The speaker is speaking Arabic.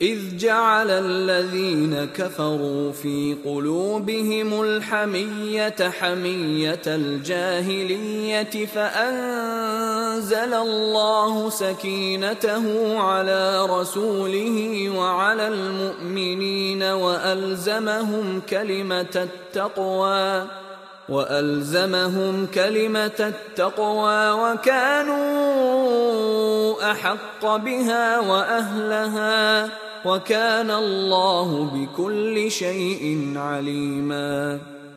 إذ جعل الذين كفروا في قلوبهم الحمية حمية الجاهلية فأنزل الله سكينته على رسوله وعلى المؤمنين وألزمهم كلمة التقوى وكانوا أحق بها وأهلها وكان الله بكل شيء عليما.